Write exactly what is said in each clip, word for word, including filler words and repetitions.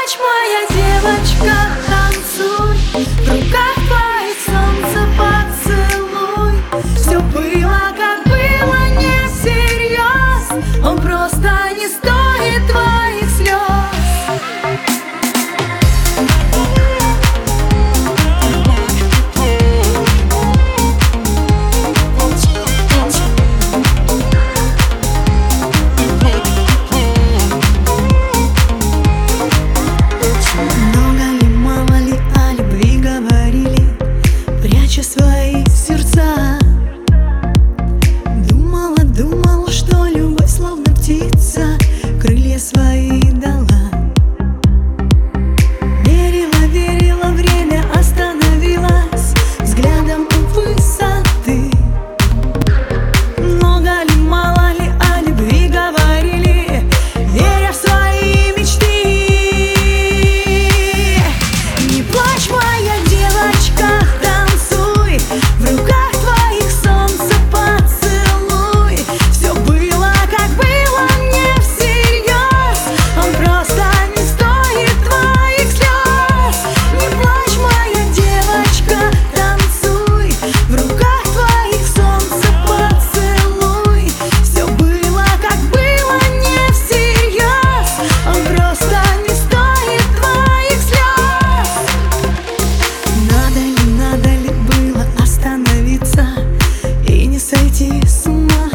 плачь, моя девочка, танцуй, в руках твоих солнце поцелуй. Все было, как было, не всерьез, он просто не стоит твоих слез. Свои сердца думала, думала, что любовь словно птица крылья свои дала. Верила, верила, время остановилось взглядом у высоты. Много ли, мало ли о любви говорили, веря в свои мечты. Не плачь, моя девочка, в руках твоих солнце поцелуй. Все было, как было, не всерьез, он просто не стоит твоих слез. Не плачь, моя девочка, танцуй, в руках твоих солнце поцелуй. Все было, как было, не всерьез, он просто не стоит твоих слез. Надо ли, надо ли было остановиться и не сойти с ума?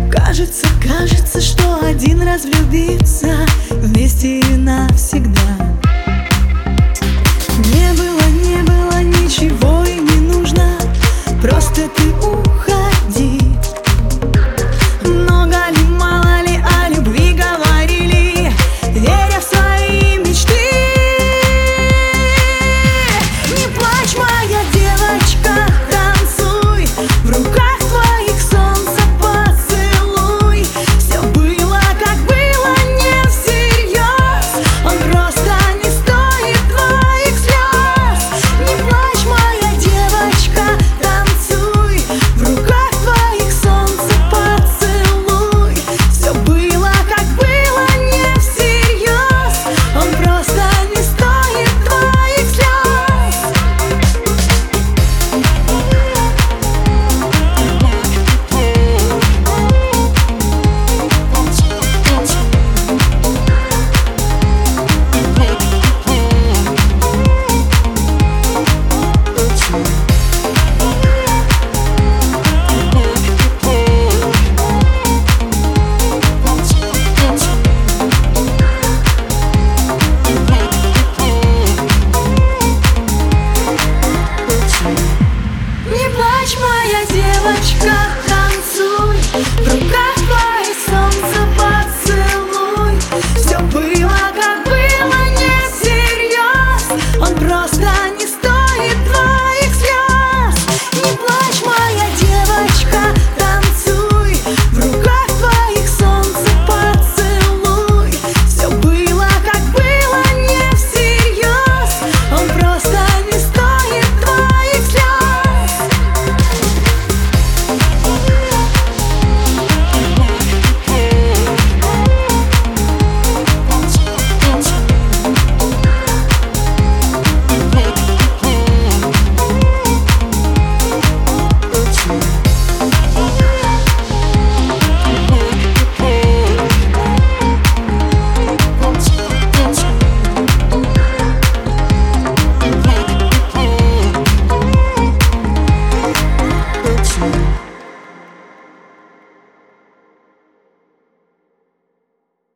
Кажется, кажется, что один раз влюбиться вместе и навсегда.